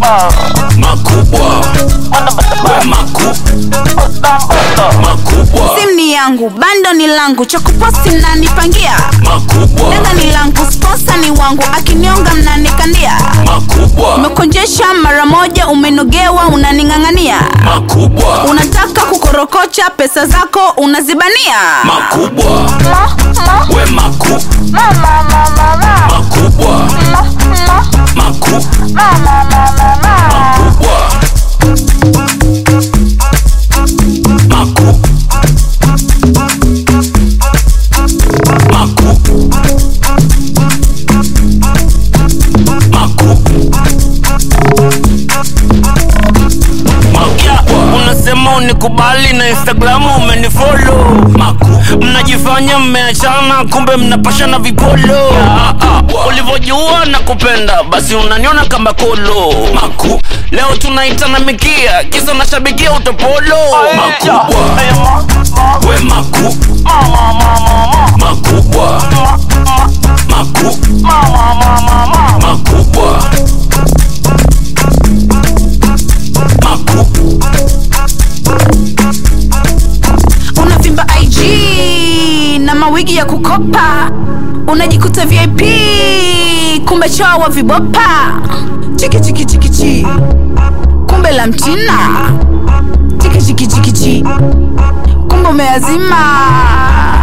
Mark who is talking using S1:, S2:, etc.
S1: makubwa, we makubwa.
S2: Simu ni yangu, bando ni langu, cha kuposti mnanipangia.
S1: Makubwa,
S2: danga ni langu, sponsor ni wangu, akinionga mnanikandia.
S1: makubwa,
S2: Umekonjesha mara moja, umenogewa unaningangania.
S1: makubwa,
S2: Unataka kukorokocha pesa zako unazibania.
S1: makubwa, we makubwa, makubwa,
S3: unasema unikubali na Instagram umenifollow. Mnajifanya mmeachana kumbe mnapashana vipolo. Ulivojua na kupenda basi unaniona kama kolo. Leo tunaitana mikia kisa nashabikia utopolo.
S1: makubwa, we makubwa, makubwa, makubwa,
S2: Unavimba IG na mawigi ya kukopa, unajikuta VIP kumbe chowa vibopa. Chiki chiki chiki chi, kumbe la mchina. Chiki chiki chiki chi, kumbe umeazima.